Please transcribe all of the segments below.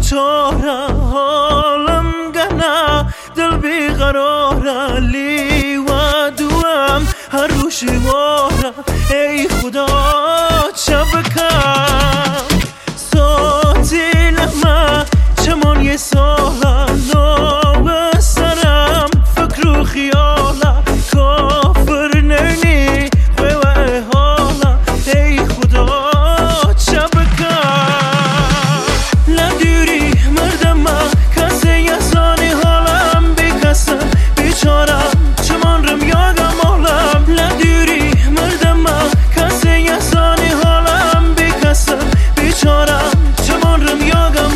بیچاره حالم گناه دل بیقراره لی و دوام هر روشی واره ای خدا چه بکم صوتی لما چمون یه ساله نو سرم فکر و خیاله کافر نرنی خوی و حاله ای خدا چه بکم لدیری مردم کسی یزانی حالم بکسم بیچارم چمان رم یاگم حالم لدیری مردم کسی یزانی حالم بکسم بیچارم چمان رم یاگم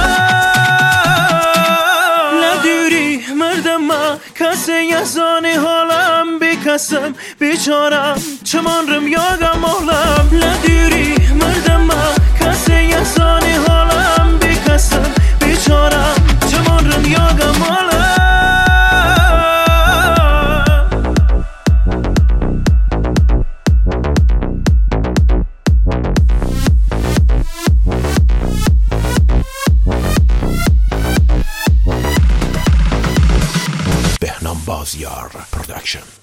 کسی یزانی حالم بکسم بیچارم چمان رم یاگم حالم لدیری مردم کسی یزانی حالم بکسم بیچارم چمان رم یاگم حالم Behnam Bazyar Production.